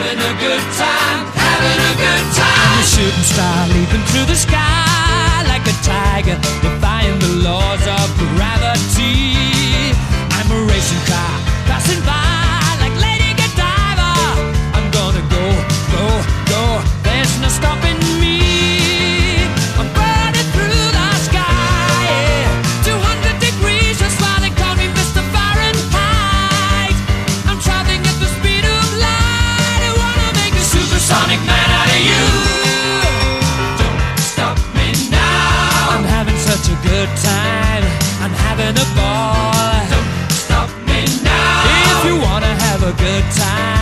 having a good time, having a good time. I'm a shooting star leaping through the sky like a tiger, defying the laws of gravity. I'm a racing car passing by like Lady Godiva. I'm gonna go, go, go. There's no stopping me. I'm burning through the sky, yeah. 200 degrees, that's why they call me Mr. Fahrenheit. I'm traveling at the speed of light. I wanna make a supersonic man out of you. Don't stop me now. I'm having such a good time, I'm having a ball. Don't stop me now. If you wanna have a good time,